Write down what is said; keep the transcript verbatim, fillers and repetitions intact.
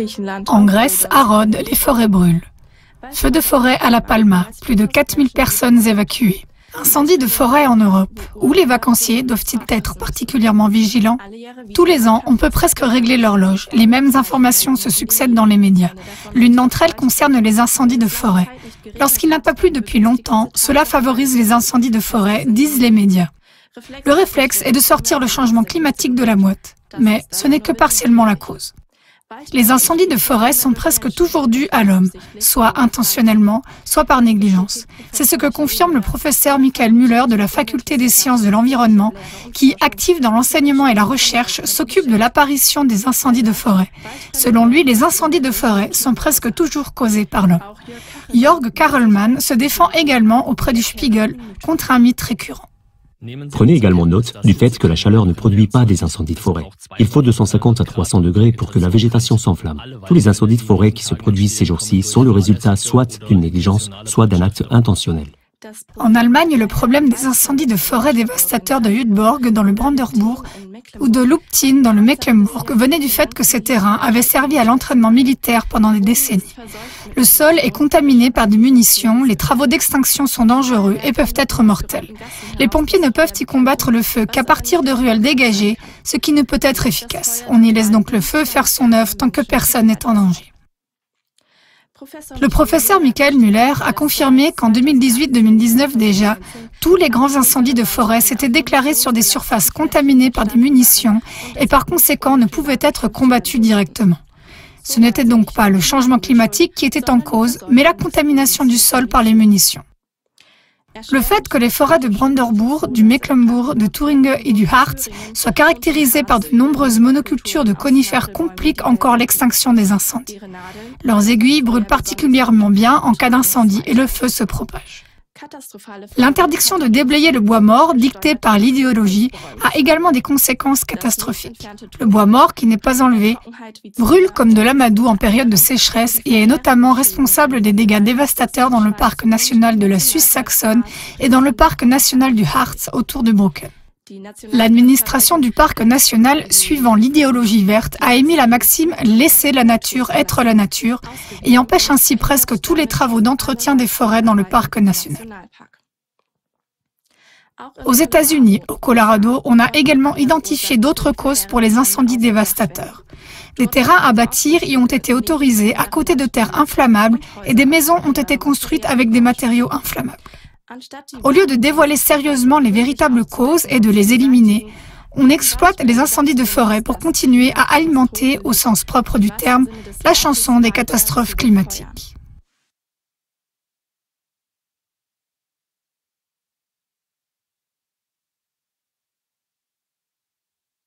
En Grèce, à Rhodes, les forêts brûlent. Feu de forêt à La Palma, plus de quatre mille personnes évacuées. Incendie de forêt en Europe. Où les vacanciers doivent-ils être particulièrement vigilants? Tous les ans, on peut presque régler l'horloge. Les mêmes informations se succèdent dans les médias. L'une d'entre elles concerne les incendies de forêt. Lorsqu'il n'a pas plu depuis longtemps, cela favorise les incendies de forêt, disent les médias. Le réflexe est de sortir le changement climatique de la boîte. Mais ce n'est que partiellement la cause. Les incendies de forêt sont presque toujours dus à l'homme, soit intentionnellement, soit par négligence. C'est ce que confirme le professeur Michael Müller de la Faculté des sciences de l'environnement, qui, actif dans l'enseignement et la recherche, s'occupe de l'apparition des incendies de forêt. Selon lui, les incendies de forêt sont presque toujours causés par l'homme. Jörg Karelman se défend également auprès du Spiegel contre un mythe récurrent. Prenez également note du fait que la chaleur ne produit pas des incendies de forêt. Il faut deux cent cinquante à trois cents degrés pour que la végétation s'enflamme. Tous les incendies de forêt qui se produisent ces jours-ci sont le résultat soit d'une négligence, soit d'un acte intentionnel. En Allemagne, le problème des incendies de forêt dévastateurs de Hütborg dans le Brandenbourg ou de Luptin dans le Mecklembourg venait du fait que ces terrains avaient servi à l'entraînement militaire pendant des décennies. Le sol est contaminé par des munitions, les travaux d'extinction sont dangereux et peuvent être mortels. Les pompiers ne peuvent y combattre le feu qu'à partir de ruelles dégagées, ce qui ne peut être efficace. On y laisse donc le feu faire son œuvre tant que personne n'est en danger. Le professeur Michael Müller a confirmé qu'en deux mille dix-huit deux mille dix-neuf déjà, tous les grands incendies de forêt s'étaient déclarés sur des surfaces contaminées par des munitions et par conséquent ne pouvaient être combattus directement. Ce n'était donc pas le changement climatique qui était en cause, mais la contamination du sol par les munitions. Le fait que les forêts de Brandenbourg, du Mecklembourg, de Thuringe et du Harz soient caractérisées par de nombreuses monocultures de conifères complique encore l'extinction des incendies. Leurs aiguilles brûlent particulièrement bien en cas d'incendie et le feu se propage. L'interdiction de déblayer le bois mort, dictée par l'idéologie, a également des conséquences catastrophiques. Le bois mort, qui n'est pas enlevé, brûle comme de l'amadou en période de sécheresse et est notamment responsable des dégâts dévastateurs dans le parc national de la Suisse saxonne et dans le parc national du Harz autour de Brocken. L'administration du parc national, suivant l'idéologie verte, a émis la maxime « laisser la nature être la nature » et empêche ainsi presque tous les travaux d'entretien des forêts dans le parc national. Aux États-Unis, au Colorado, on a également identifié d'autres causes pour les incendies dévastateurs. Des terrains à bâtir y ont été autorisés à côté de terres inflammables et des maisons ont été construites avec des matériaux inflammables. Au lieu de dévoiler sérieusement les véritables causes et de les éliminer, on exploite les incendies de forêt pour continuer à alimenter, au sens propre du terme, la chanson des catastrophes climatiques.